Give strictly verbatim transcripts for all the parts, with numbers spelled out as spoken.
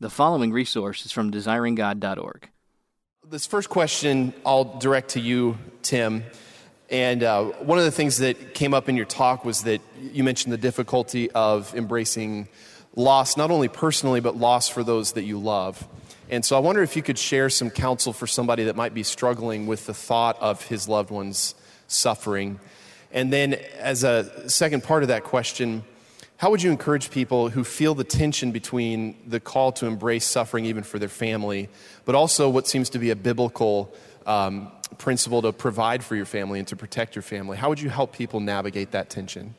The following resource is from desiring god dot org. This first question I'll direct to you, Tim. And uh, one of the things that came up in your talk was that you mentioned the difficulty of embracing loss, not only personally, but loss for those that you love. And so I wonder if you could share some counsel for somebody that might be struggling with the thought of his loved one's suffering. And then as a second part of that question, how would you encourage people who feel the tension between the call to embrace suffering even for their family, but also what seems to be a biblical um, principle to provide for your family and to protect your family? How would you help people navigate that tension?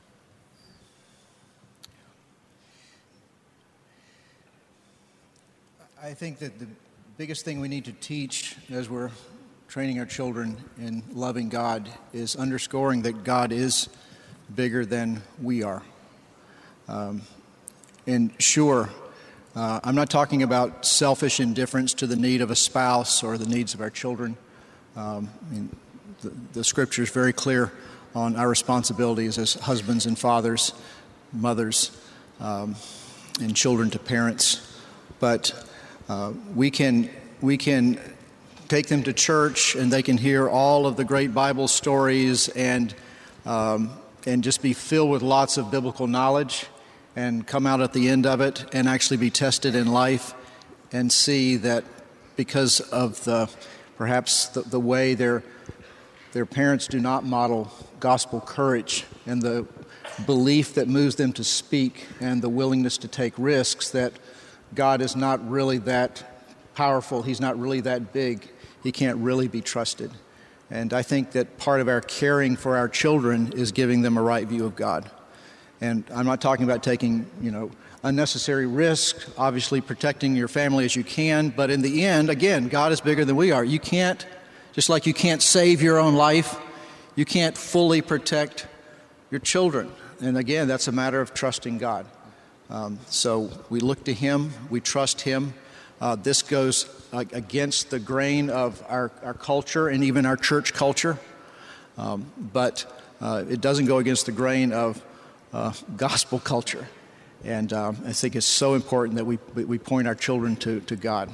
I think that the biggest thing we need to teach as we're training our children in loving God is underscoring that God is bigger than we are. Um, and sure, uh, I'm not talking about selfish indifference to the need of a spouse or the needs of our children. Um, I mean, the, the scripture is very clear on our responsibilities as husbands and fathers, mothers, um, and children to parents. But uh, we can we can take them to church and they can hear all of the great Bible stories and um, and just be filled with lots of biblical knowledge and come out at the end of it and actually be tested in life and see that because of the perhaps the, the way their their parents do not model gospel courage and the belief that moves them to speak and the willingness to take risks, that God is not really that powerful, he's not really that big, he can't really be trusted. And I think that part of our caring for our children is giving them a right view of God. And I'm not talking about taking, you know, unnecessary risk, obviously protecting your family as you can, but in the end, again, God is bigger than we are. You can't, just like you can't save your own life, you can't fully protect your children. And again, that's a matter of trusting God. Um, so we look to him, we trust him. Uh, this goes uh, against the grain of our, our culture and even our church culture, um, but uh, it doesn't go against the grain of uh, gospel culture. And um, I think it's so important that we we point our children to, to God.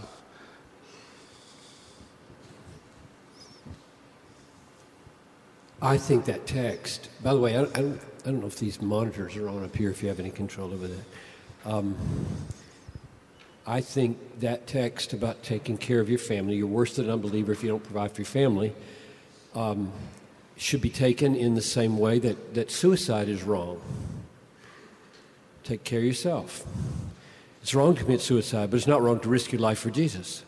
I think that text, by the way, I, I, don't, I don't know if these monitors are on up here, if you have any control over that. Um, I think that text about taking care of your family, you're worse than an unbeliever if you don't provide for your family, um, should be taken in the same way that, that suicide is wrong. Take care of yourself. It's wrong to commit suicide, but it's not wrong to risk your life for Jesus.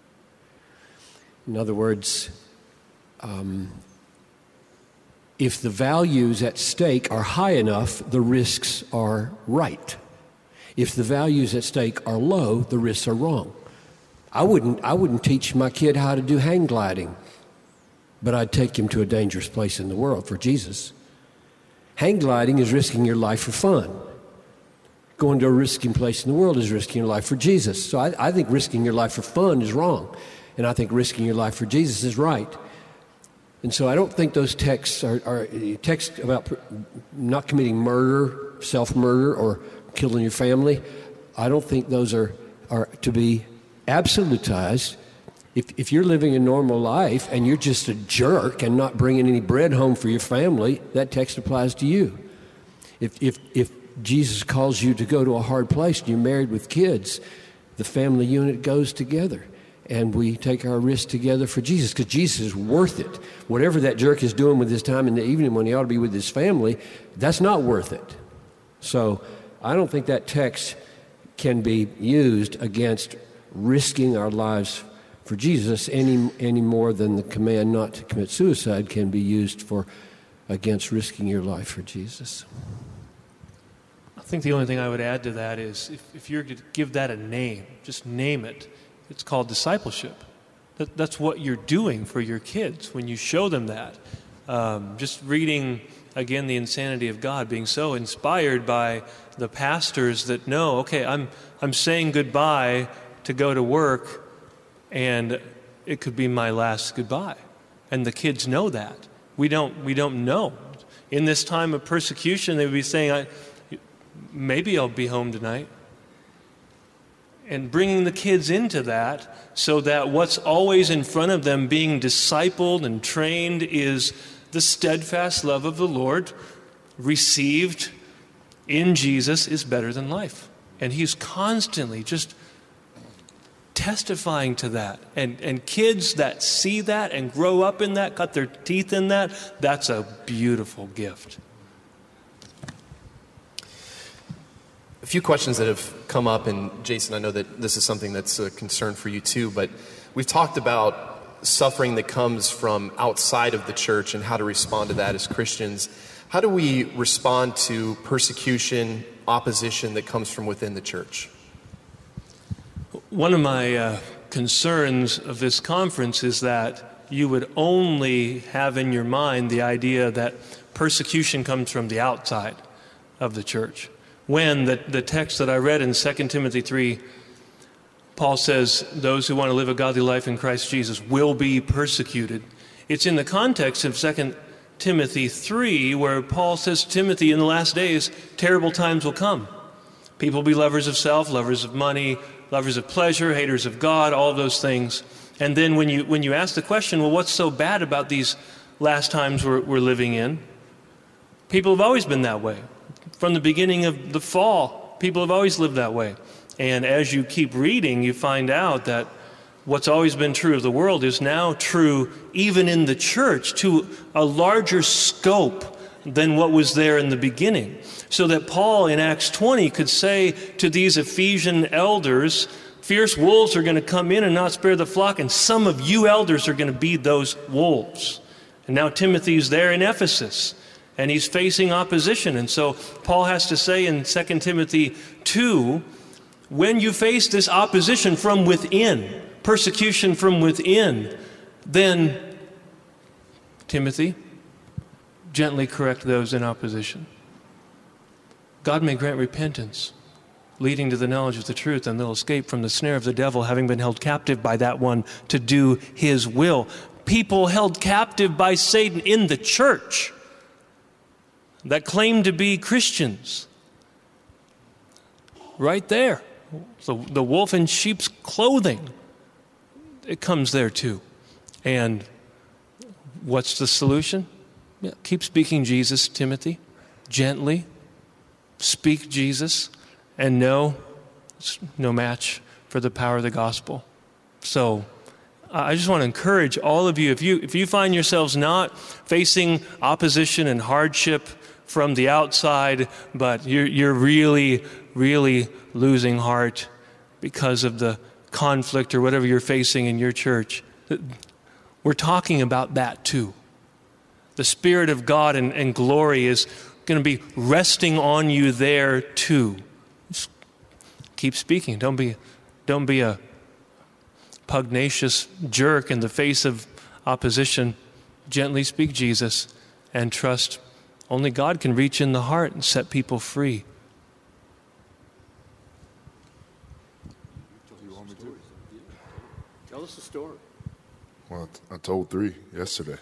In other words, um, if the values at stake are high enough, the risks are right. If the values at stake are low, the risks are wrong. I wouldn't I wouldn't teach my kid how to do hang gliding, but I'd take him to a dangerous place in the world for Jesus. Hang gliding is risking your life for fun. Going to a risking place in the world is risking your life for Jesus. So I, I think risking your life for fun is wrong, and I think risking your life for Jesus is right. And so I don't think those texts are, are texts about not committing murder, self-murder, or killing your family. I don't think those are, are to be absolutized. If, if you're living a normal life and you're just a jerk and not bringing any bread home for your family, that text applies to you. If, if, if Jesus calls you to go to a hard place and you're married with kids, the family unit goes together. And we take our risk together for Jesus, because Jesus is worth it. Whatever that jerk is doing with his time in the evening when he ought to be with his family, that's not worth it. So I don't think that text can be used against risking our lives for Jesus any any more than the command not to commit suicide can be used for against risking your life for Jesus. I think the only thing I would add to that is if, if you're to give that a name, just name it. It's called discipleship. That, that's what you're doing for your kids when you show them that. Um, just reading, again, The Insanity of God, being so inspired by the pastors that know, okay, I'm I'm saying goodbye to go to work, and it could be my last goodbye. And the kids know that. We don't we don't know. In this time of persecution, they would be saying, I, maybe I'll be home tonight. and bringing the kids into that so that what's always in front of them being discipled and trained is the steadfast love of the Lord received in Jesus is better than life. And he's constantly just testifying to that. And, and kids that see that and grow up in that, cut their teeth in that, that's a beautiful gift. A few questions that have come up, and Jason, I know that this is something that's a concern for you too, but we've talked about suffering that comes from outside of the church and how to respond to that as Christians. How do we respond to persecution, opposition that comes from within the church? One of my uh, concerns of this conference is that you would only have in your mind the idea that persecution comes from the outside of the church. When the, the text that I read in Second Timothy three, Paul says those who want to live a godly life in Christ Jesus will be persecuted. It's in the context of Second Timothy three where Paul says to Timothy, in the last days, terrible times will come. People will be lovers of self, lovers of money, lovers of pleasure, haters of God, all of those things. And then when you when you ask the question, well, what's so bad about these last times we're, we're living in? People have always been that way. From the beginning of the fall, people have always lived that way. And as you keep reading, you find out that what's always been true of the world is now true even in the church to a larger scope than what was there in the beginning. So that Paul in Acts twenty could say to these Ephesian elders, fierce wolves are going to come in and not spare the flock, and some of you elders are going to be those wolves. And now Timothy's there in Ephesus, and he's facing opposition. And so Paul has to say in Second Timothy two, when you face this opposition from within, persecution from within, then, Timothy, gently correct those in opposition. God may grant repentance, leading to the knowledge of the truth, and they'll escape from the snare of the devil, having been held captive by that one to do his will. People held captive by Satan in the church that claim to be Christians. Right there. So the wolf in sheep's clothing, it comes there too. And what's the solution? Yeah, keep speaking Jesus, Timothy, gently. Speak Jesus, and know it's no match for the power of the gospel. So I just want to encourage all of you, if you if you find yourselves not facing opposition and hardship from the outside, but you're, you're really, really losing heart because of the conflict or whatever you're facing in your church, we're talking about that too. The Spirit of God and, and glory is going to be resting on you there too. Just keep speaking. Don't be, don't be a pugnacious jerk in the face of opposition. Gently speak Jesus and trust only God can reach in the heart and set people free. Tell us the story. Well, I told three yesterday.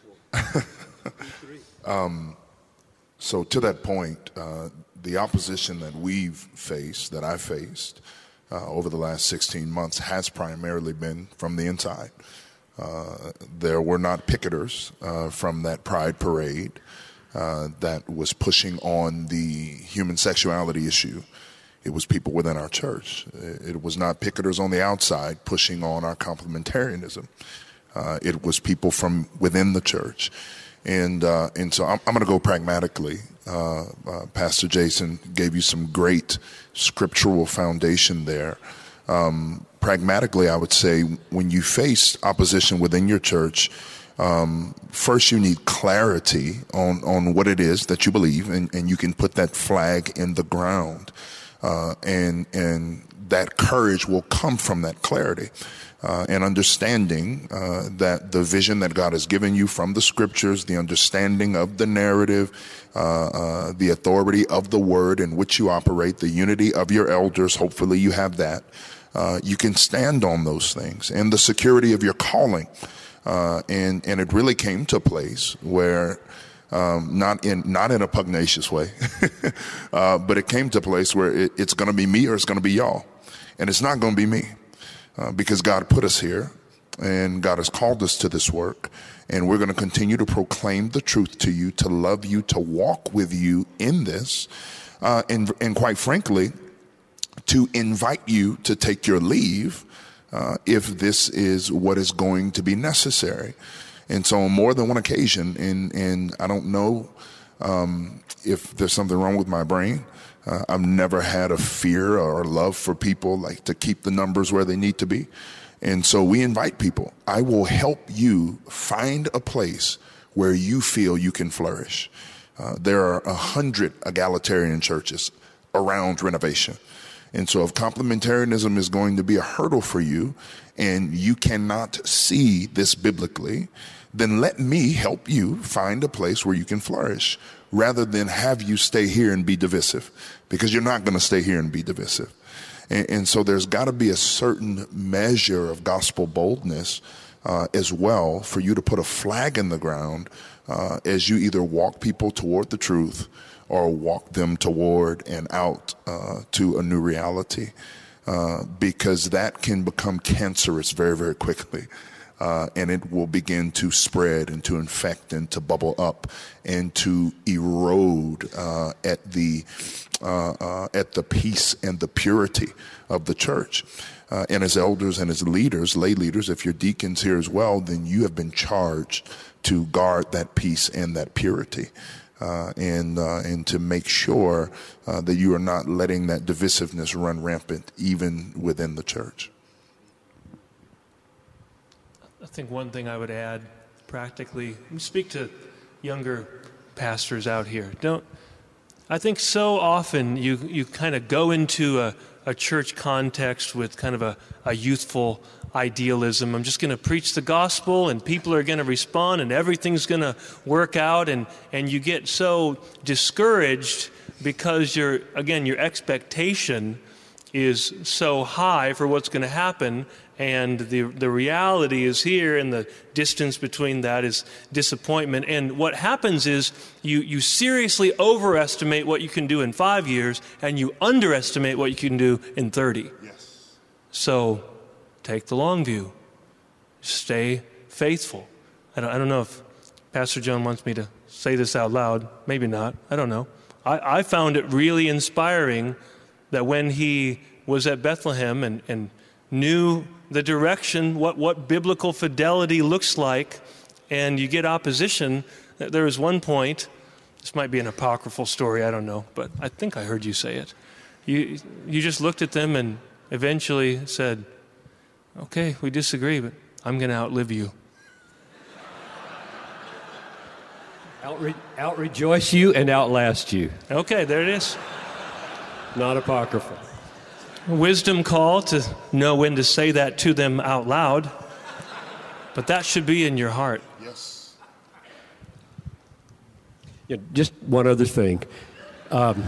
um, so to that point, uh, the opposition that we've faced, that I faced uh, over the last sixteen months has primarily been from the inside. Uh, there were not picketers uh, from that pride parade uh, that was pushing on the human sexuality issue. It was people within our church. It was not picketers on the outside pushing on our complementarianism. Uh, it was people from within the church. And uh, and so I'm, I'm going to go pragmatically. Uh, uh, Pastor Jason gave you some great scriptural foundation there. Um, pragmatically, I would say when you face opposition within your church, um, first you need clarity on, on what it is that you believe, and, and you can put that flag in the ground. Uh, and and that courage will come from that clarity uh, and understanding uh, that the vision that God has given you from the scriptures, the understanding of the narrative, uh, uh, the authority of the word in which you operate, the unity of your elders, hopefully you have that. Uh, you can stand on those things, and the security of your calling. Uh, and, and it really came to a place where Um, not in not in a pugnacious way, uh, but it came to a place where it, it's going to be me or it's going to be y'all. And it's not going to be me uh, because God put us here and God has called us to this work. And we're going to continue to proclaim the truth to you, to love you, to walk with you in this. Uh, and, and quite frankly, to invite you to take your leave uh, if this is what is going to be necessary. And so on more than one occasion, and, and I don't know um, if there's something wrong with my brain. Uh, I've never had a fear or love for people like to keep the numbers where they need to be. And so we invite people. I will help you find a place where you feel you can flourish. Uh, there are a hundred egalitarian churches around Renovation. And so if complementarianism is going to be a hurdle for you and you cannot see this biblically, then let me help you find a place where you can flourish rather than have you stay here and be divisive, because you're not going to stay here and be divisive. And, and so there's got to be a certain measure of gospel boldness uh, as well for you to put a flag in the ground uh, as you either walk people toward the truth or walk them toward and out uh, to a new reality, uh, because that can become cancerous very, very quickly. Uh, and it will begin to spread and to infect and to bubble up and to erode uh, at the uh, uh, at the peace and the purity of the church. Uh, and as elders and as leaders, lay leaders, if you're deacons here as well, then you have been charged to guard that peace and that purity. Uh, and uh, and to make sure uh, that you are not letting that divisiveness run rampant even within the church. I think one thing I would add practically, we speak to younger pastors out here. Don't, I think so often you, you kind of go into a, a church context with kind of a, a youthful idealism. I'm just going to preach the gospel and people are going to respond and everything's going to work out, and, and you get so discouraged because your again your expectation is so high for what's going to happen, and the the reality is here, and the distance between that is disappointment. And what happens is you you seriously overestimate what you can do in five years and you underestimate what you can do in thirty. Yes. So take the long view. Stay faithful. I don't, I don't know if Pastor Joan wants me to say this out loud. Maybe not. I don't know. I, I found it really inspiring that when he was at Bethlehem and, and knew the direction, what, what biblical fidelity looks like, and you get opposition, there was one point, this might be an apocryphal story, I don't know, but I think I heard you say it. You, you just looked at them and eventually said, okay, we disagree, but I'm going to outlive you. Outre- outrejoice you and outlast you. Okay, there it is. Not apocryphal. Wisdom call to know when to say that to them out loud, but that should be in your heart. Yes. Yeah, just one other thing. Um,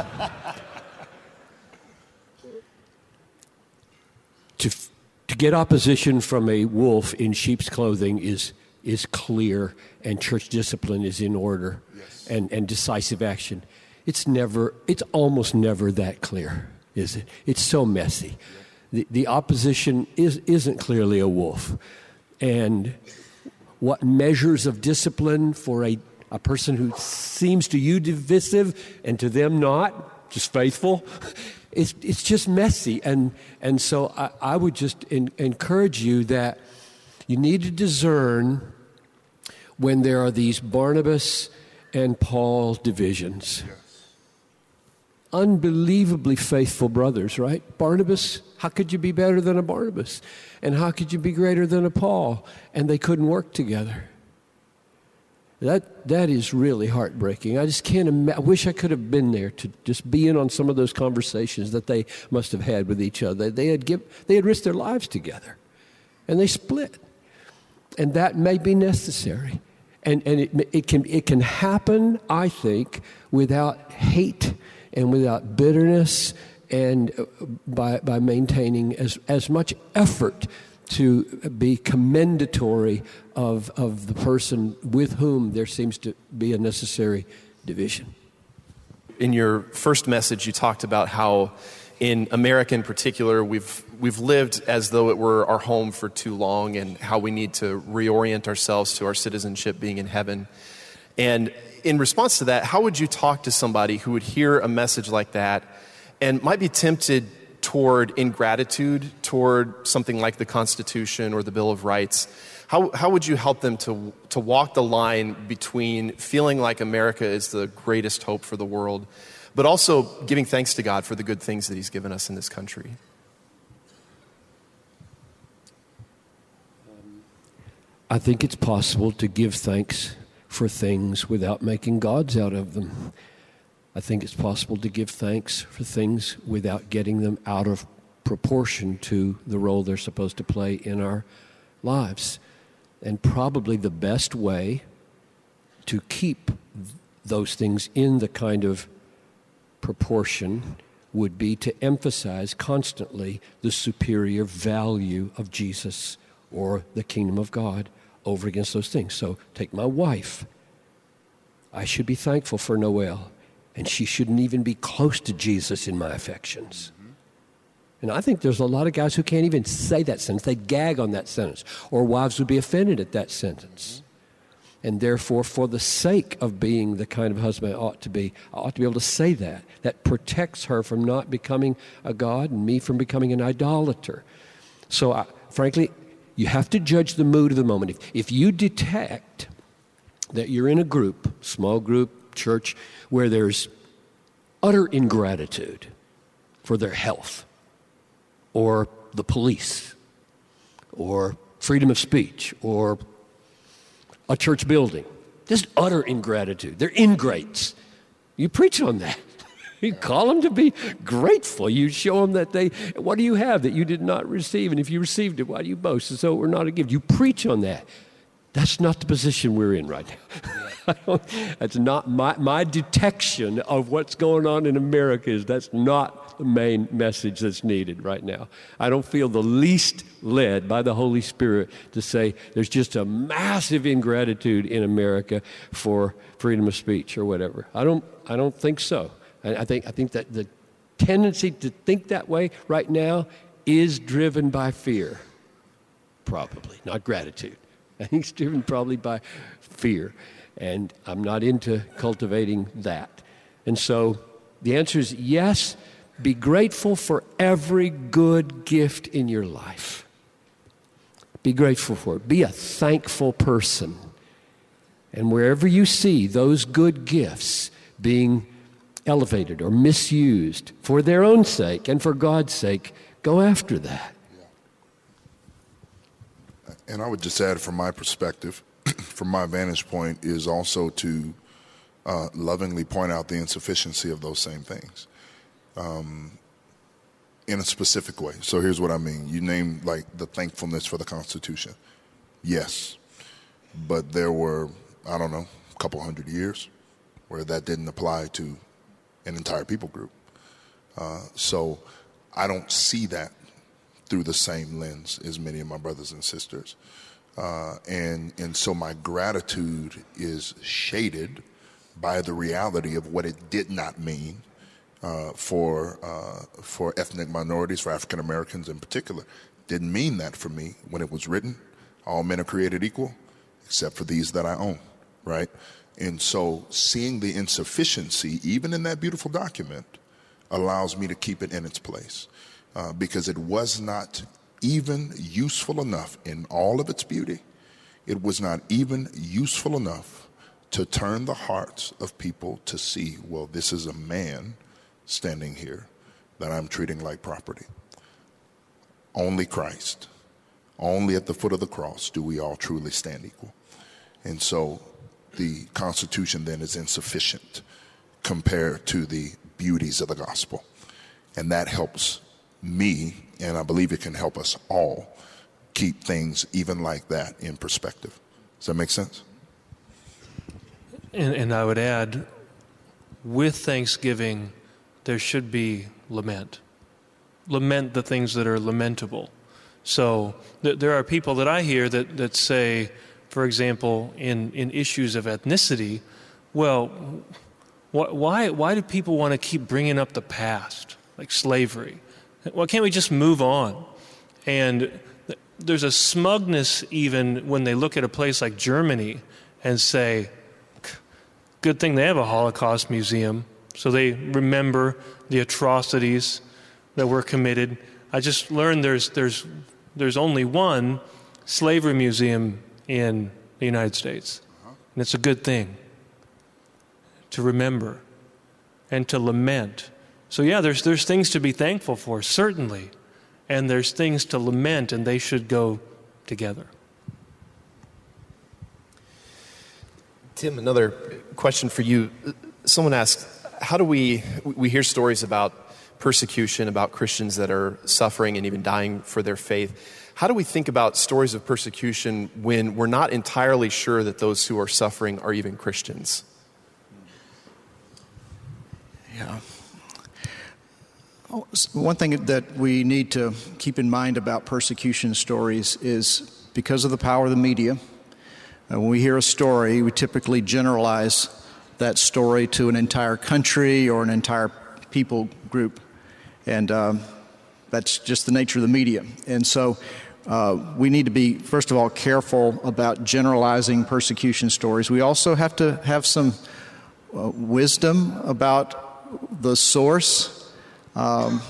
to to get opposition from a wolf in sheep's clothing is is clear, and church discipline is in order, yes. and, and decisive action. It's never, it's almost never that clear, is it? It's so messy. The, the opposition is, isn't clearly a wolf. And what measures of discipline for a, a person who seems to you divisive and to them not, just faithful, it's, it's just messy. And, and so I, I would just in, encourage you that you need to discern when there are these Barnabas and Paul divisions. Yes. Unbelievably faithful brothers, right? Barnabas, how could you be better than a Barnabas? And how could you be greater than a Paul? And they couldn't work together. That that is really heartbreaking. I just can't imagine. I wish I could have been there to just be in on some of those conversations that they must have had with each other. They had give, they had risked their lives together, and they split. And that may be necessary. And and it it can it can happen, I think, without hate and without bitterness, and by by maintaining as as much effort to be commendatory of of the person with whom there seems to be a necessary division. In your first message, you talked about how in America in particular, we've we've lived as though it were our home for too long, and how we need to reorient ourselves to our citizenship being in heaven. And in response to that, how would you talk to somebody who would hear a message like that and might be tempted toward ingratitude toward something like the Constitution or the Bill of Rights? How how would you help them to to walk the line between feeling like America is the greatest hope for the world, but also giving thanks to God for the good things that he's given us in this country? I think it's possible to give thanks for things without making gods out of them. I think it's possible to give thanks for things without getting them out of proportion to the role they're supposed to play in our lives. And probably the best way to keep those things in the kind of proportion would be to emphasize constantly the superior value of Jesus or the kingdom of God over against those things. So take my wife. I should be thankful for Noelle, and she shouldn't even be close to Jesus in my affections. And I think there's a lot of guys who can't even say that sentence. They gag on that sentence. Or wives would be offended at that sentence. And therefore, for the sake of being the kind of husband I ought to be, I ought to be able to say that. That protects her from not becoming a god and me from becoming an idolater. So, I, frankly, you have to judge the mood of the moment. If, if you detect that you're in a group, small group, church, where there's utter ingratitude for their health, or the police, or freedom of speech, or a church building. Just utter ingratitude. They're ingrates. You preach on that. You call them to be grateful. You show them that they, what do you have that you did not receive? And if you received it, why do you boast? And so we're not a gift. You preach on that. That's not the position we're in right now. That's not my, my detection of what's going on in America is that's not the main message that's needed right now. I don't feel the least led by the Holy Spirit to say there's just a massive ingratitude in America for freedom of speech or whatever. I don't, I don't think so. I, I think, I think that the tendency to think that way right now is driven by fear, probably, not gratitude. I think it's driven probably by fear, and I'm not into cultivating that. And so the answer is yes, be grateful for every good gift in your life. Be grateful for it. Be a thankful person. And wherever you see those good gifts being elevated or misused for their own sake and for God's sake, go after that. And I would just add from my perspective, from my vantage point, is also to uh, lovingly point out the insufficiency of those same things um, in a specific way. So here's what I mean. You named like the thankfulness for the Constitution. Yes. But there were, I don't know, a couple hundred years where that didn't apply to an entire people group. Uh, so I don't see that through the same lens as many of my brothers and sisters. Uh, and, and so my gratitude is shaded by the reality of what it did not mean uh, for, uh, for ethnic minorities, for African Americans in particular. Didn't mean that for me when it was written. All men are created equal, except for these that I own, right? And so seeing the insufficiency, even in that beautiful document, allows me to keep it in its place. Uh, because it was not even useful enough in all of its beauty. It was not even useful enough to turn the hearts of people to see, well, this is a man standing here that I'm treating like property. Only Christ, only at the foot of the cross do we all truly stand equal. And so the Constitution then is insufficient compared to the beauties of the gospel. And that helps me, and I believe it can help us all, keep things even like that in perspective. Does that make sense? And, and I would add, with Thanksgiving, there should be lament. Lament the things that are lamentable. So th- there are people that I hear that, that say, for example, in, in issues of ethnicity, well, wh- why, why do people want to keep bringing up the past? like slavery. Why can't we just move on? And there's a smugness even when they look at a place like Germany and say, good thing they have a Holocaust museum, so they remember the atrocities that were committed. I just learned there's there's there's only one slavery museum in the United States, and it's a good thing to remember and to lament. So yeah, there's there's things to be thankful for, certainly, and there's things to lament, and they should go together. Tim, another question for you. Someone asked, how do we, we hear stories about persecution, about Christians that are suffering and even dying for their faith. How do we think about stories of persecution when we're not entirely sure that those who are suffering are even Christians? Yeah. One thing that we need to keep in mind about persecution stories is because of the power of the media, uh, when we hear a story, we typically generalize that story to an entire country or an entire people group. And um, that's just the nature of the media. And so uh, we need to be, first of all, careful about generalizing persecution stories. We also have to have some uh, wisdom about the source. Um,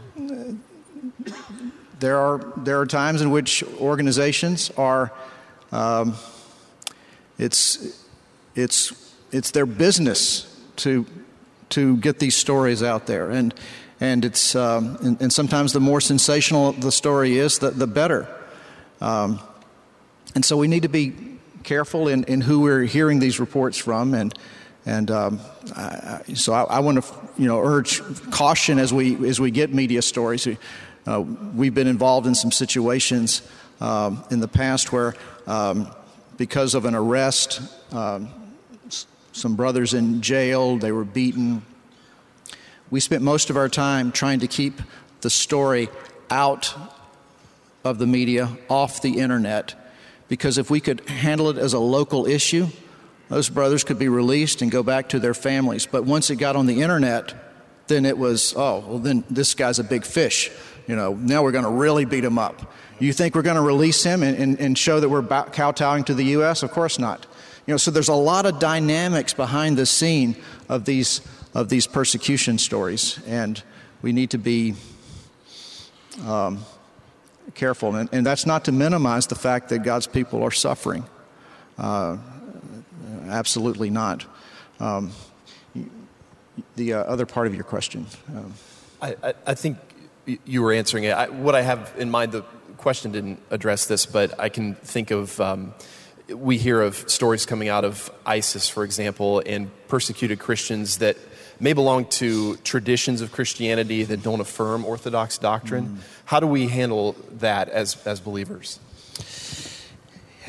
there are there are times in which organizations are um, it's it's it's their business to to get these stories out there, and and it's um, and, and sometimes the more sensational the story is, the the better. Um, and so we need to be careful in, in who we're hearing these reports from, and and um, I, so I, I want to you know urge caution as we as we get media stories. Uh, we've been involved in some situations um, in the past where, um, because of an arrest, um, s- some brothers in jail, they were beaten. We spent most of our time trying to keep the story out of the media, off the internet, because if we could handle it as a local issue, those brothers could be released and go back to their families. But once it got on the internet, then it was, oh, well, then this guy's a big fish. You know, now we're going to really beat him up. You think we're going to release him and, and, and show that we're kowtowing to the U S? Of course not. You know, so there's a lot of dynamics behind the scene of these of these persecution stories, and we need to be um, careful. And, and that's not to minimize the fact that God's people are suffering. Uh, absolutely not. Um, the uh, other part of your question. Um, I, I, I think you were answering it. I, what I have in mind, the question didn't address this, but I can think of, um, we hear of stories coming out of ISIS, for example, and persecuted Christians that may belong to traditions of Christianity that don't affirm Orthodox doctrine. Mm. How do we handle that as, as believers? Yeah.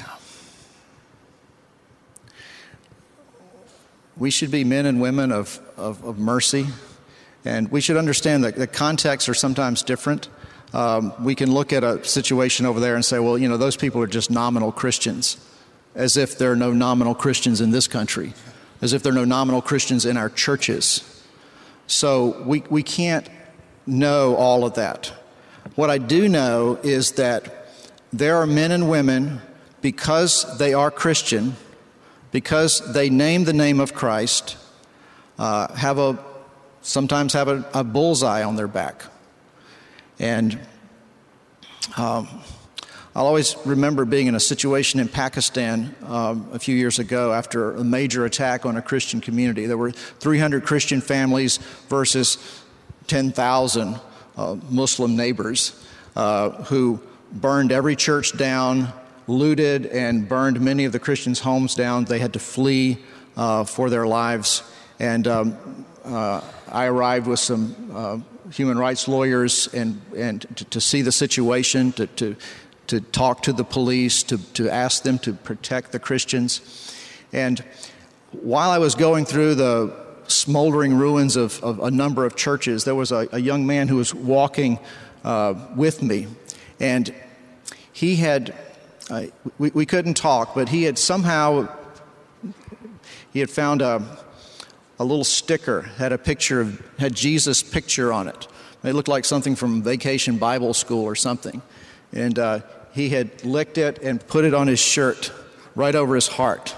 We should be men and women of, of, of mercy. And we should understand that the contexts are sometimes different. Um, we can look at a situation over there and say, well, you know, those people are just nominal Christians, as if there are no nominal Christians in this country, as if there are no nominal Christians in our churches. So we, we can't know all of that. What I do know is that there are men and women, because they are Christian, because they name the name of Christ, uh, have a sometimes have a, a bullseye on their back. And um, I'll always remember being in a situation in Pakistan um, a few years ago after a major attack on a Christian community. There were three hundred Christian families versus ten thousand uh, Muslim neighbors uh, who burned every church down, looted and burned many of the Christians' homes down. They had to flee uh, for their lives. And um, uh, I arrived with some uh, human rights lawyers and, and to, to see the situation, to, to, to talk to the police, to, to ask them to protect the Christians. And while I was going through the smoldering ruins of, of a number of churches, there was a, a young man who was walking uh, with me. And he had, uh, we, we couldn't talk, but he had somehow, he had found a, a little sticker, had a picture of, had Jesus' picture on it. It looked like something from Vacation Bible School or something. And uh, he had licked it and put it on his shirt right over his heart.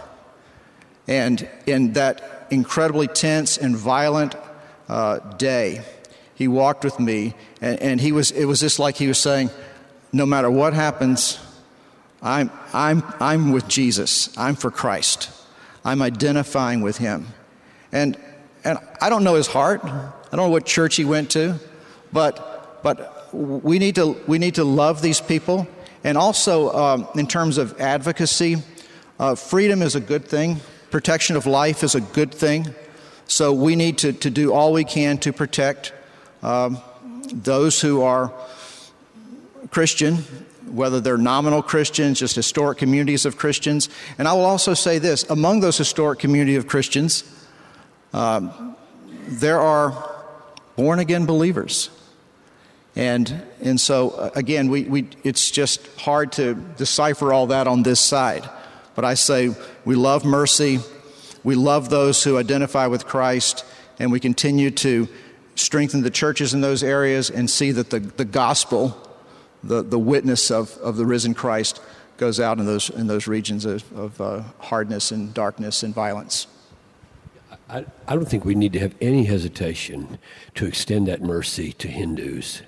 And in that incredibly tense and violent uh, day, he walked with me, and, and he was. It was just like he was saying, no matter what happens, I'm, I'm, I'm with Jesus. I'm for Christ. I'm identifying with him. And, and I don't know his heart. I don't know what church he went to, but, but we need to, we need to love these people. And also, um, in terms of advocacy, uh, freedom is a good thing. Protection of life is a good thing. So we need to, to do all we can to protect um, those who are Christian, whether they're nominal Christians, just historic communities of Christians. And I will also say this, among those historic community of Christians, um, there are born-again believers. And and so, again, we, we it's just hard to decipher all that on this side. But I say we love mercy, we love those who identify with Christ, and we continue to strengthen the churches in those areas and see that the, the gospel, the, the witness of, of the risen Christ goes out in those in those regions of, of uh, hardness and darkness and violence. I, I don't think we need to have any hesitation to extend that mercy to Hindus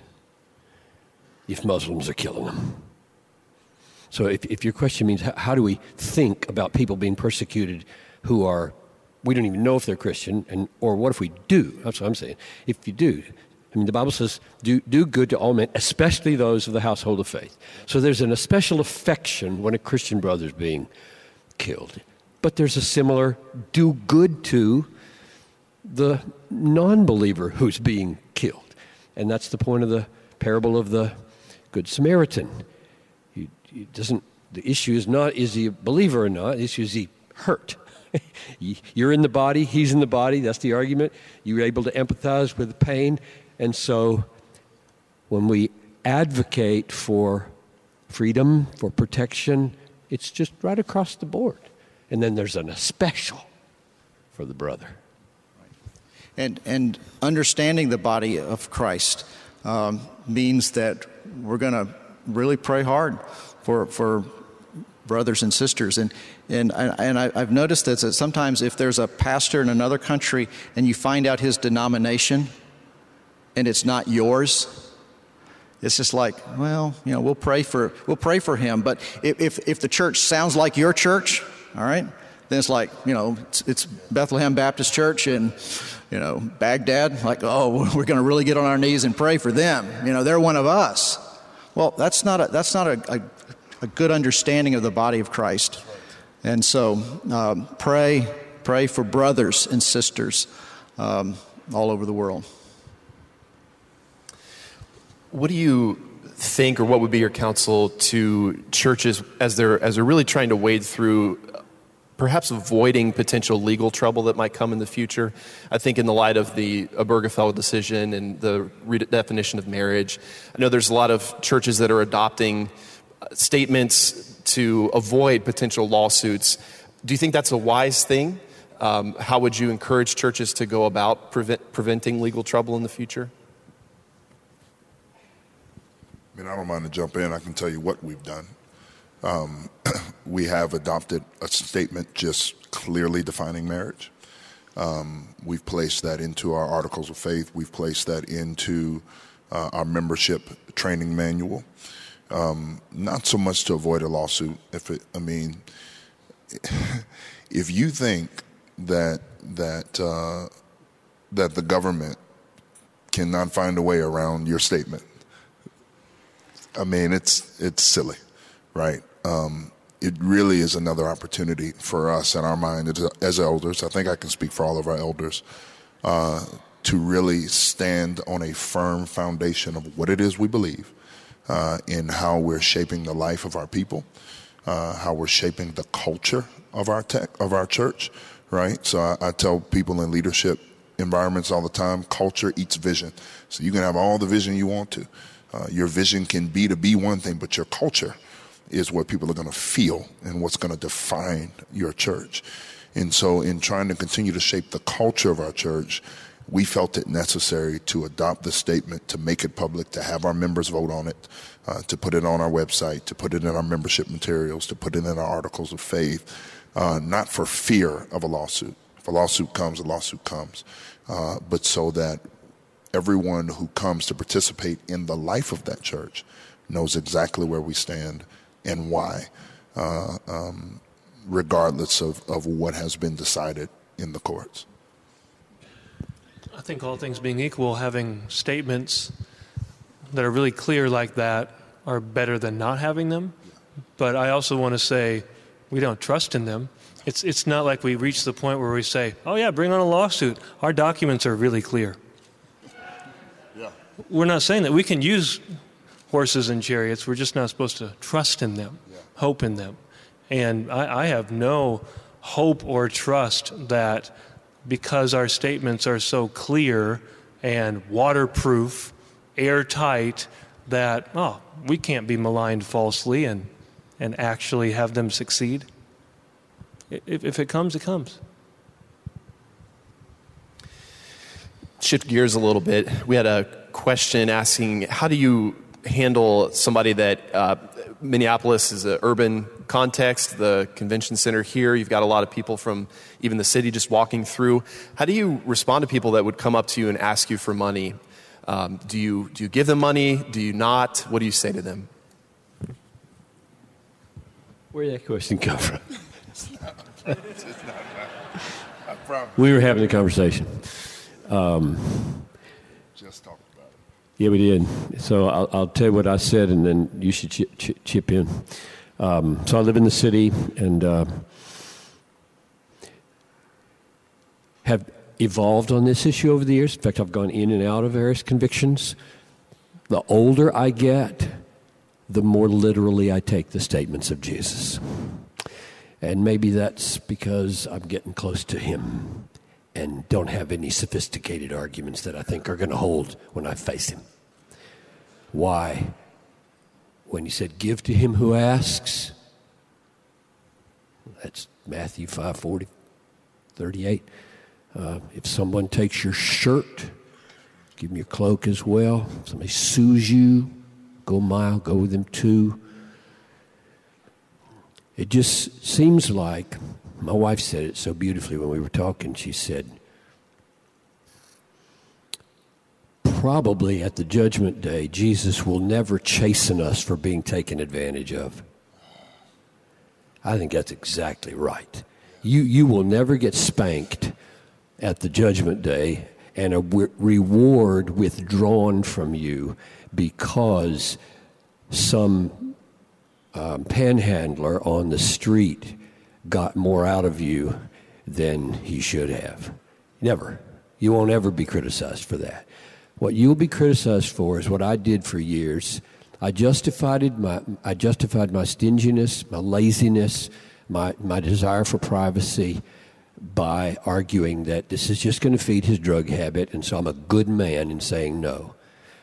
if Muslims are killing them. So if, if your question means how, how do we think about people being persecuted who are, we don't even know if they're Christian, and or what if we do? That's what I'm saying. If you do, I mean, the Bible says, do, do good to all men, especially those of the household of faith. So there's an, a special affection when a Christian brother is being killed. But there's a similar do good to the non-believer who's being killed. And that's the point of the parable of the Good Samaritan. He, he doesn't, the issue is not, is he a believer or not? The issue is, he hurt. You're in the body, he's in the body, that's the argument. You're able to empathize with the pain. And so when we advocate for freedom, for protection, it's just right across the board. And then there's an especial for the brother. And, and understanding the body of Christ um, means that we're going to really pray hard for for brothers and sisters. And and and I, I've noticed that sometimes if there's a pastor in another country and you find out his denomination and it's not yours, it's just like, well, you know, we'll pray for we'll pray for him. But if if, if the church sounds like your church, all right, then it's like, you know, it's, it's Bethlehem Baptist Church and, you know, Baghdad, like, oh, we're going to really get on our knees and pray for them. You know, they're one of us. Well, that's not a, that's not a, a, a good understanding of the body of Christ. And so um, pray, pray for brothers and sisters um, all over the world. What do you think, or what would be your counsel to churches as they're as they're really trying to wade through perhaps avoiding potential legal trouble that might come in the future? I think in the light of the Obergefell decision and the redefinition of marriage, I know there's a lot of churches that are adopting statements to avoid potential lawsuits. Do you think that's a wise thing? Um, how would you encourage churches to go about prevent, preventing legal trouble in the future? I mean, I don't mind to jump in. I can tell you what we've done. Um, we have adopted a statement just clearly defining marriage. Um, we've placed that into our articles of faith. We've placed that into uh, our membership training manual. Um, not so much to avoid a lawsuit. If it, I mean, if you think that that uh, that the government cannot find a way around your statement, I mean, it's it's silly, right? Um, it really is another opportunity for us in our mind as, as elders. I think I can speak for all of our elders, uh, to really stand on a firm foundation of what it is we believe, uh, in how we're shaping the life of our people, uh, how we're shaping the culture of our tech, of our church, right? So I, I tell people in leadership environments all the time, culture eats vision. So you can have all the vision you want to. Uh, your vision can be to be one thing, but your culture is what people are going to feel and what's going to define your church. And so in trying to continue to shape the culture of our church, we felt it necessary to adopt the statement, to make it public, to have our members vote on it, uh, to put it on our website, to put it in our membership materials, to put it in our articles of faith, uh, not for fear of a lawsuit. If a lawsuit comes, a lawsuit comes, uh, but so that everyone who comes to participate in the life of that church knows exactly where we stand and why, uh, um, regardless of, of what has been decided in the courts. I think all things being equal, having statements that are really clear like that are better than not having them. But I also want to say we don't trust in them. It's it's not like we reach the point where we say, oh, yeah, bring on a lawsuit. Our documents are really clear. Yeah. We're not saying that. We can use horses and chariots. We're just not supposed to trust in them, yeah. hope in them. And I, I have no hope or trust that because our statements are so clear and waterproof, airtight, that, oh, we can't be maligned falsely and, and actually have them succeed. If, if it comes, it comes. Shift gears a little bit. We had a question asking, how do you handle somebody that uh, Minneapolis is an urban context, the convention center here, you've got a lot of people from even the city just walking through. How do you respond to people that would come up to you and ask you for money? Um, do you do you give them money? Do you not? What do you say to them? Where did that question come from? It's not, I promise. We were having a conversation. Um, Just talked about it. Yeah, we did. So I'll, I'll tell you what I said, and then you should chip, chip, chip in. Um, so I live in the city and uh, have evolved on this issue over the years. In fact, I've gone in and out of various convictions. The older I get, the more literally I take the statements of Jesus. And maybe that's because I'm getting close to him and don't have any sophisticated arguments that I think are going to hold when I face him. Why? When he said, give to him who asks, that's Matthew five forty, thirty-eight. Uh, if someone takes your shirt, give him your cloak as well. If somebody sues you, go a mile, go with them too. It just seems like, my wife said it so beautifully when we were talking. She said, probably at the judgment day, Jesus will never chasten us for being taken advantage of. I think that's exactly right. You you will never get spanked at the judgment day and a w- reward withdrawn from you because some um, panhandler on the street got more out of you than he should have. Never. You won't ever be criticized for that. What you'll be criticized for is what I did for years. I justified my I justified my stinginess, my laziness, my, my desire for privacy by arguing that this is just going to feed his drug habit, and so I'm a good man in saying no.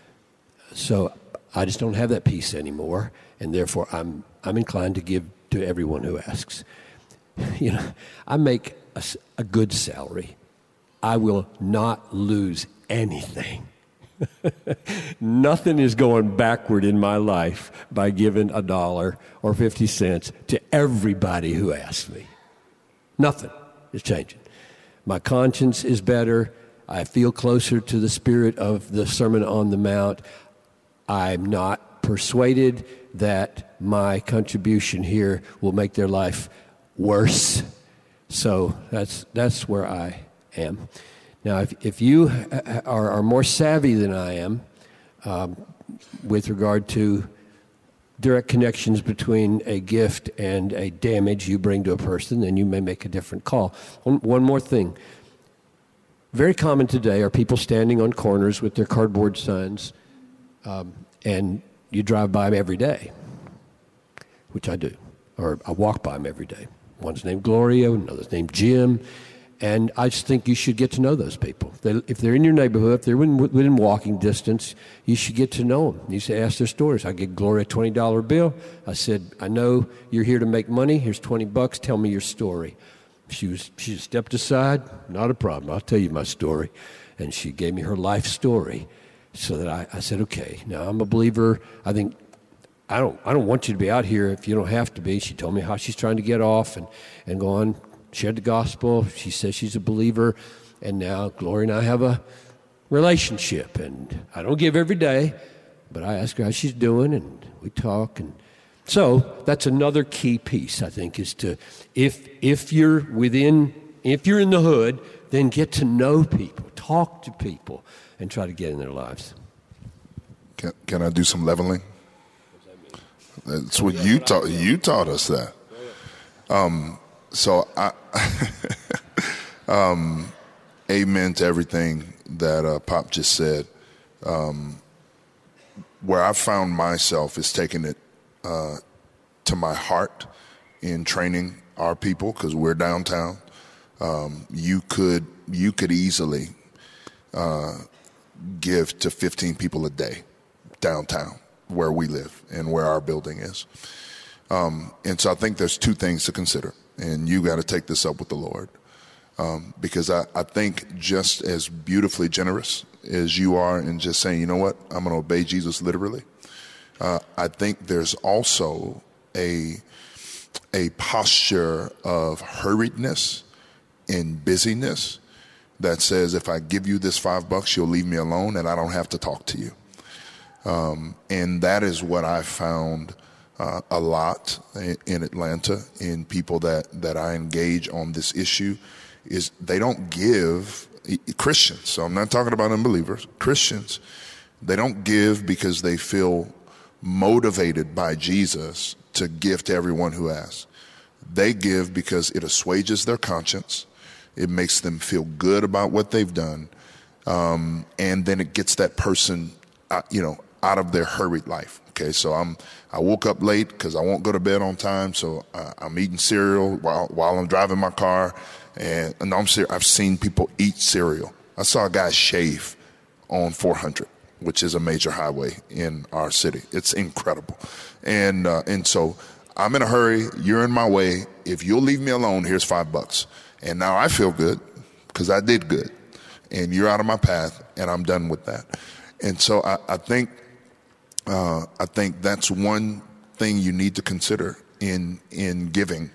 So I just don't have that peace anymore, and therefore I'm I'm inclined to give to everyone who asks. You know, I make a, a good salary. I will not lose anything. Nothing is going backward in my life by giving a dollar or fifty cents to everybody who asks me. Nothing is changing. My conscience is better. I feel closer to the spirit of the Sermon on the Mount. I'm not persuaded that my contribution here will make their life worse. So that's that's where I am. Now, if, if you are, are more savvy than I am um, with regard to direct connections between a gift and a damage you bring to a person, then you may make a different call. One, one more thing. Very common today are people standing on corners with their cardboard signs, um, and you drive by them every day, which I do, or I walk by them every day. One's named Gloria, another's named Jim. And I just think you should get to know those people. They, if they're in your neighborhood, if they're within, within walking distance, you should get to know them. You should ask their stories. I gave Gloria a twenty dollar bill. I said, I know you're here to make money. Here's twenty bucks. Tell me your story. She was she stepped aside. Not a problem. I'll tell you my story. and she gave me her life story, so that I, I said, okay, now I'm a believer. I think I don't I don't want you to be out here if you don't have to be. She told me how she's trying to get off and, and go on, share the gospel. She says she's a believer, and now Gloria and I have a relationship, and I don't give every day, but I ask her how she's doing, and we talk. And so that's another key piece, I think, is to, if if you're within, if you're in the hood, then get to know people, talk to people, and try to get in their lives. Can, can I do some leveling? That's what you taught. You taught us that. Um, so I, um, amen to everything that uh, Pop just said. Um, where I found myself is taking it uh, to my heart in training our people, because we're downtown. Um, you could you could easily uh, give to fifteen people a day downtown where we live and where our building is. Um, and so I think there's two things to consider, and you got to take this up with the Lord. Um, because I, I think just as beautifully generous as you are in just saying, you know what, I'm going to obey Jesus literally, uh, I think there's also a, a posture of hurriedness and busyness that says, if I give you this five bucks, you'll leave me alone and I don't have to talk to you. Um, and that is what I found uh, a lot in, in Atlanta in people that, that I engage on this issue. Is they don't give, Christians, so I'm not talking about unbelievers, Christians, they don't give because they feel motivated by Jesus to give to everyone who asks. They give because it assuages their conscience, it makes them feel good about what they've done, um, and then it gets that person, uh, you know, out of their hurried life. Okay, so I'm I woke up late because I won't go to bed on time, so uh, I'm eating cereal while while I'm driving my car. And, and I'm serious, I've seen people eat cereal. I saw a guy shave on four hundred, which is a major highway in our city. It's incredible. And uh, and so I'm in a hurry. You're in my way. If you'll leave me alone, here's five bucks. And now I feel good because I did good. And you're out of my path, and I'm done with that. And so I, I think uh, I think that's one thing you need to consider in in giving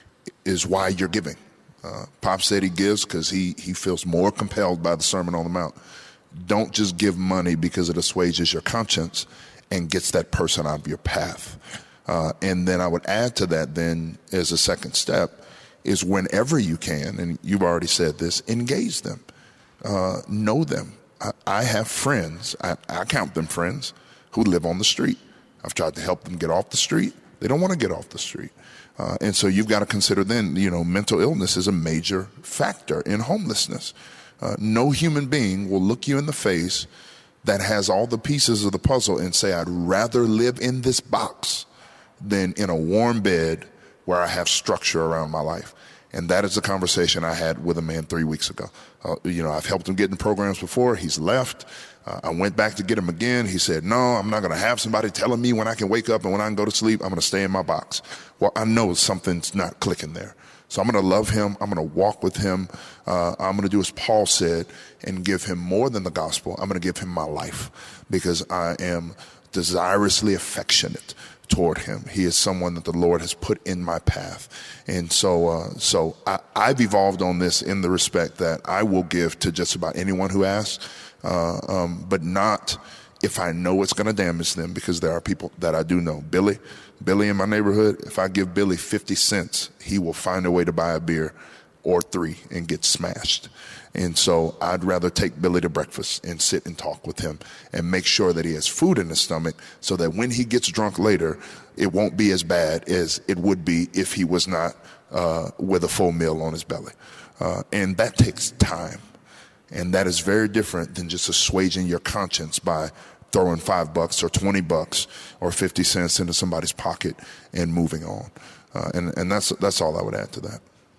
is why you're giving. Uh, Pop said he gives because he, he feels more compelled by the Sermon on the Mount. Don't just give money because it assuages your conscience and gets that person out of your path. Uh, and then I would add to that then as a second step is whenever you can, and you've already said this, engage them. Uh, know them. I, I have friends, I, I count them friends, who live on the street. I've tried to help them get off the street. They don't want to get off the street. Uh, and so you've got to consider then, you know, mental illness is a major factor in homelessness. Uh, no human being will look you in the face that has all the pieces of the puzzle and say, I'd rather live in this box than in a warm bed where I have structure around my life. And that is the conversation I had with a man three weeks ago. Uh, you know, I've helped him get in programs before. He's left. Uh, I went back to get him again. He said, no, I'm not going to have somebody telling me when I can wake up and when I can go to sleep. I'm going to stay in my box. Well, I know something's not clicking there. So I'm going to love him. I'm going to walk with him. Uh, I'm going to do as Paul said and give him more than the gospel. I'm going to give him my life because I am desirously affectionate toward him. He is someone that the Lord has put in my path. And so uh, so I, I've evolved on this in the respect that I will give to just about anyone who asks, uh, um, but not if I know it's going to damage them, because there are people that I do know. Billy, Billy in my neighborhood, if I give Billy fifty cents, he will find a way to buy a beer or three and get smashed. And so I'd rather take Billy to breakfast and sit and talk with him and make sure that he has food in his stomach so that when he gets drunk later, it won't be as bad as it would be if he was not uh, with a full meal on his belly. Uh, and that takes time. And that is very different than just assuaging your conscience by throwing five bucks or twenty bucks or fifty cents into somebody's pocket and moving on. Uh, and and that's that's all I would add to that.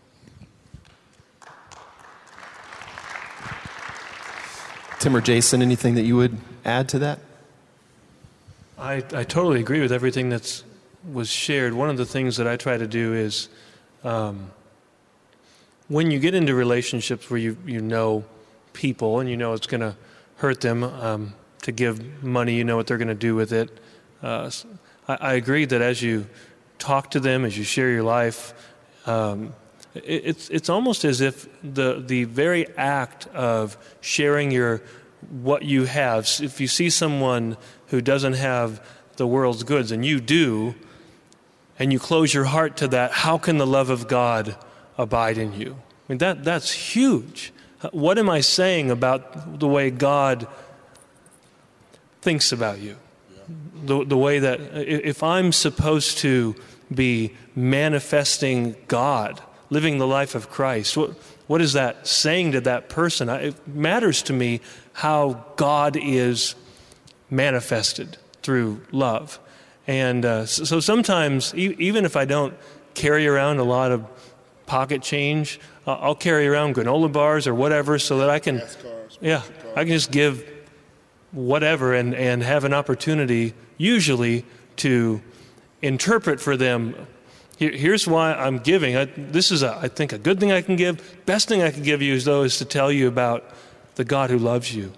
Tim or Jason, anything that you would add to that? I, I totally agree with everything that's was shared. One of the things that I try to do is um, when you get into relationships where you, you know people and you know it's going to hurt them um, to give money, you know what they're going to do with it. Uh, I, I agree that as you talk to them, as you share your life, um, it, it's it's almost as if the the very act of sharing your what you have, if you see someone who doesn't have the world's goods and you do, and you close your heart to that, how can the love of God abide in you? I mean, that that's huge. What am I saying about the way God thinks about you? The, the way that if I'm supposed to be manifesting God, living the life of Christ, what, what is that saying to that person? I, it matters to me how God is manifested through love. And uh, so, so sometimes, e- even if I don't carry around a lot of pocket change, uh, I'll carry around granola bars or whatever so that I can, yeah, I can just give whatever and, and have an opportunity usually to interpret for them. Here, here's why I'm giving. I, this is, a, I think, a good thing I can give. Best thing I can give you is, though, is to tell you about the God who loves you.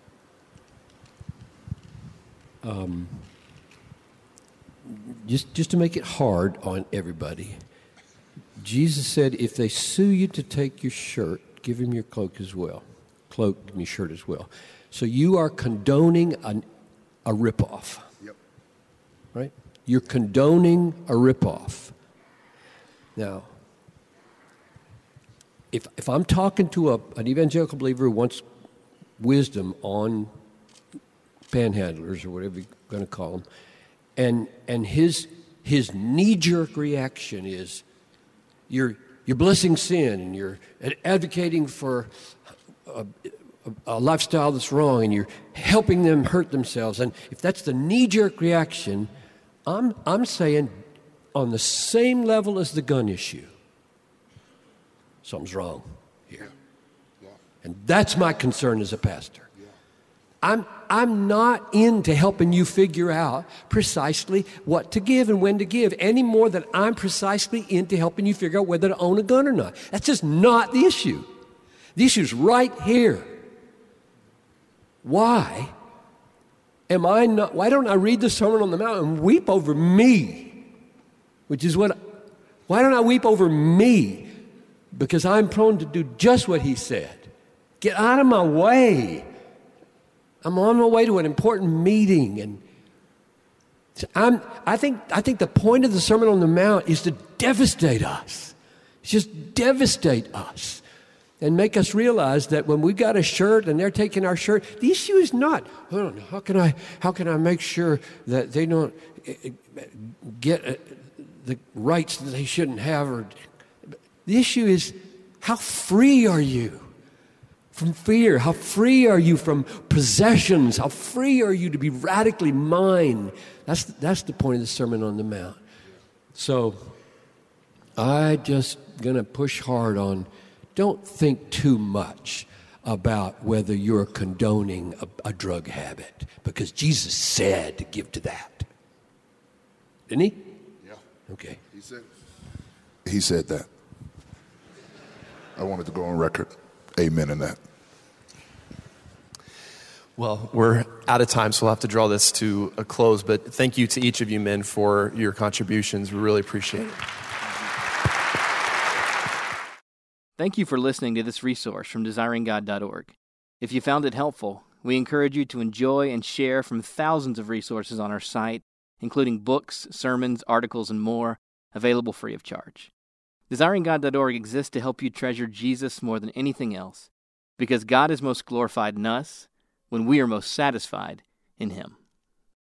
Um, just, just to make it hard on everybody, Jesus said, if they sue you to take your shirt, give him your cloak as well. Cloak, give me your shirt as well. So you are condoning an, a ripoff. Yep. Right? You're condoning a ripoff. Now, if if I'm talking to a, an evangelical believer who wants wisdom on panhandlers or whatever you're going to call them, and and his his knee-jerk reaction is, you're you're blessing sin and you're advocating for a, a, a lifestyle that's wrong and you're helping them hurt themselves. And if that's the knee-jerk reaction, I'm I'm saying on the same level as the gun issue, something's wrong here. Yeah. And that's my concern as a pastor. Yeah. I'm I'm not into helping you figure out precisely what to give and when to give, any more than I'm precisely into helping you figure out whether to own a gun or not. That's just not the issue. The issue's right here. Why am I not, why don't I read the Sermon on the Mount and weep over me? Which is what, why don't I weep over me? Because I'm prone to do just what he said. Get out of my way. I'm on my way to an important meeting, and I'm, I think I think the point of the Sermon on the Mount is to devastate us. It's just devastate us and make us realize that when we got a shirt and they're taking our shirt, the issue is not, hold on, how can I how can I make sure that they don't get the rights that they shouldn't have? Or the issue is, how free are you from fear? How free are you from possessions? How free are you to be radically mine? That's, that's the point of the Sermon on the Mount. So I just going to push hard on, don't think too much about whether you're condoning a, a drug habit, because Jesus said to give to that. Didn't he? Yeah. Okay. He said, he said that. I wanted to go on record. Amen in that. Well, we're out of time, so we'll have to draw this to a close. But thank you to each of you men for your contributions. We really appreciate it. Thank you for listening to this resource from desiring god dot org. If you found it helpful, we encourage you to enjoy and share from thousands of resources on our site, including books, sermons, articles, and more, available free of charge. desiring god dot org exists to help you treasure Jesus more than anything else, because God is most glorified in us when we are most satisfied in Him.